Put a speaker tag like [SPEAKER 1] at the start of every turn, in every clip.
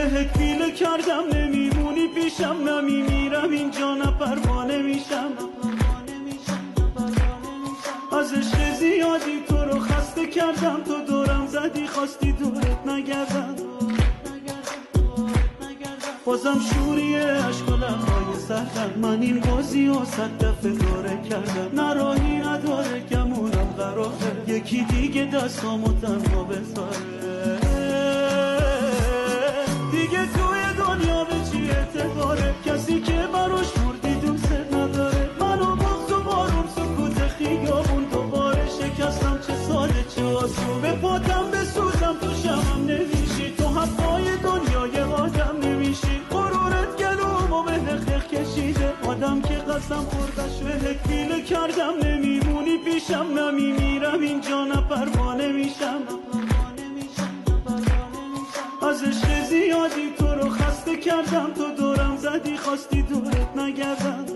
[SPEAKER 1] بهت پیله کردم نمیمونی پیشم، نمیمیرم اینجا نه پروانه میشم. از عشق زیادی تو رو خسته کردم، تو دورم زدی خواستی دورت نگردم. بازم شوریه عشق و لبهای سردم، من این بازی و 100 دفعه دوره کردم. نه راهی نداره گمونم قراره یکی دیگه دستامو تنها بذاره. دیگه توی دنیا به چی اعتباره کسی که براش مردی دوست نداره. منو بغض و بارون سکوت خیابون دوباره شکستم، چه ساده چه آسون به پاتم بسوزم تو شمم نمیشی، تو حقای دنیای آدم نمیشی. غرورت گلومو به نخ کشیده، آدم که قسم خوردش بهت پیله کردم نمیمونی پیشم، نمیمیرم اینجا نه پروانه میشم. از عشق زیادی تو رو خسته کردم، تو دورم زدی خواستی دورت نگردم.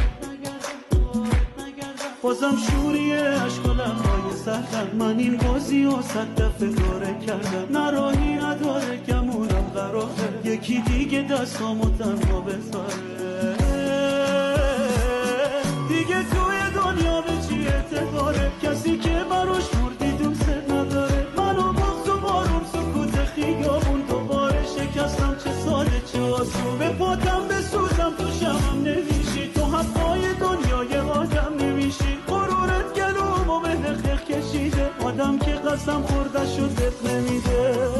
[SPEAKER 1] بازم شوریه عشق و لبهای سردم، من این بازی و 100 دفعه دوره کردم. نه راهی نداره گمونم قراره یکی دیگه دستامو تنها بذاره. دیگه توی دنیا به چی اعتباره کسی که براش مردی دوست نداره. منو بغض و بارون سکوت خیابون دوباره شکستم، چه ساده چه آسون به پاتم بسوزم تو شمم نمیشی، تو حقای دنیای آدم نمیشی. غرورت گلومو به نخ کشیده، آدم که قسم خورده شد دت نمیده.